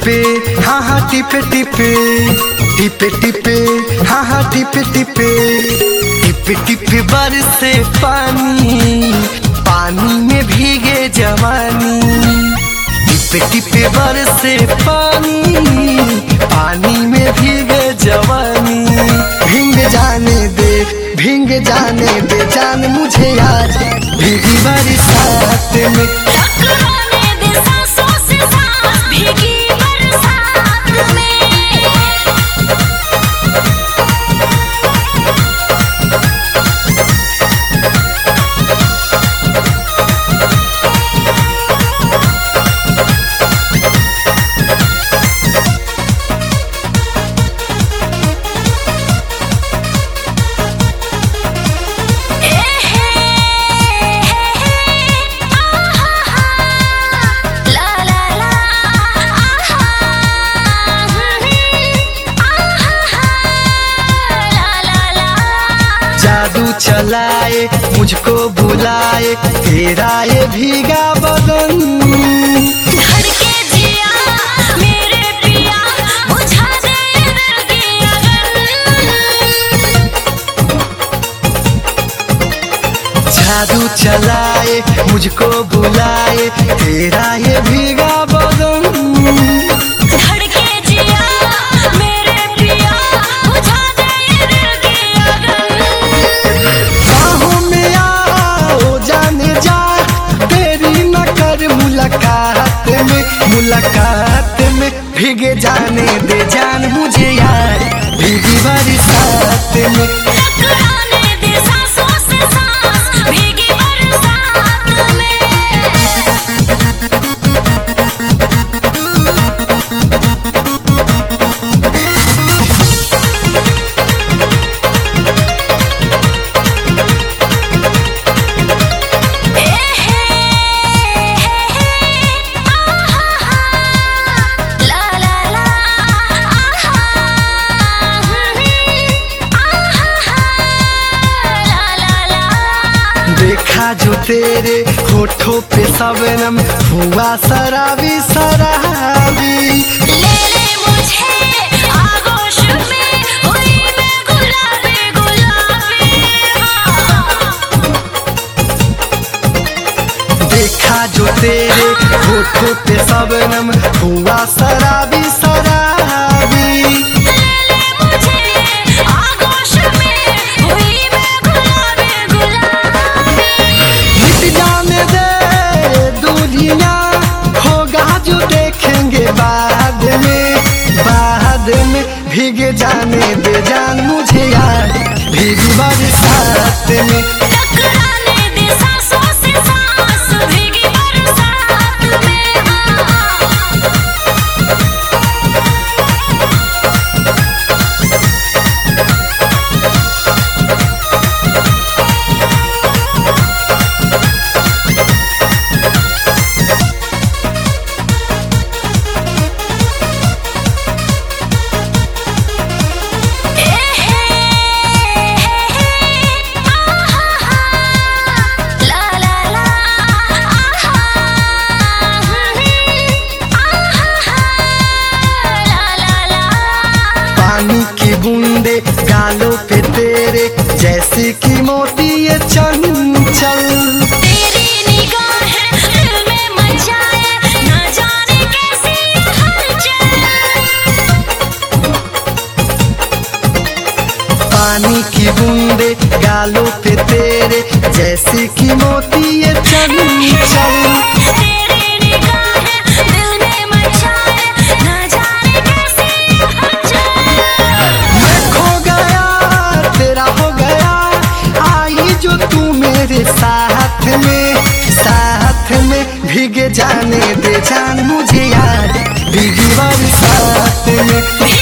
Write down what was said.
टिपे हाँ हाँ टिपे टिपे टिपे टिपे हाँ हाँ टिपे टिपे टिपे टिपे बरसे पानी, पानी में भीगे जवानी। टिपे टिपे बरसे पानी, पानी में भीगे जवानी। भीग जाने दे जान मुझे आज भीगी बरसात में। टकराने दे सांसों से सांस भीगी बरसात में। जादू चलाए मुझको बुलाए तेरा ये भीगा बदन। धड़के जिया मेरे पिया बुझा दे दिल की अगन। जादू चलाए मुझको बुलाए तेरा ये भीगा बदन। धड़के जिया मेरे पिया बुझा दे दिल की अगन। बाहों में आओ जाने जा तेरी न कर मुलाकात में भीगे जाने दे जान मुझे यार भीगी बरसात में। टकराने दे सांसों से सांस भीगी बरसात में। देखा जो तेरे होठों पे सबनम हुआ शराबी शराबी। ले ले मुझे आगोश में हुई मैं गुलाबी गुलाबी। देखा जो तेरे होठों पे सबनम हुआ शराबी शराबी। ले ले मुझे आगोश में हुई मैं गुलाबी गुलाबी। मिट जाने दे दुनिया होगा जो देखेंगे बाद में भीगे जाने दे जान मुझे यार भीगी बरसात में। टकराने दे सांसों से सांस भीगी बरसात में। पानी की बूंदे गालों पे तेरे जैसे कि मोती ये चंचल। तेरी निगाहें दिल में मचाए न जाने कैसी हलचल। पानी की बूंदे गालों पे तेरे जैसे कि मोती ये चंचल। तेरी निगाहें दिल में मचाए न जाने कैसी हलचल। मैं खो गया तेरा हो गया आई जो तू मेरे साथ में भीगे जाने दे जान मुझे यार भीगी बरसात में।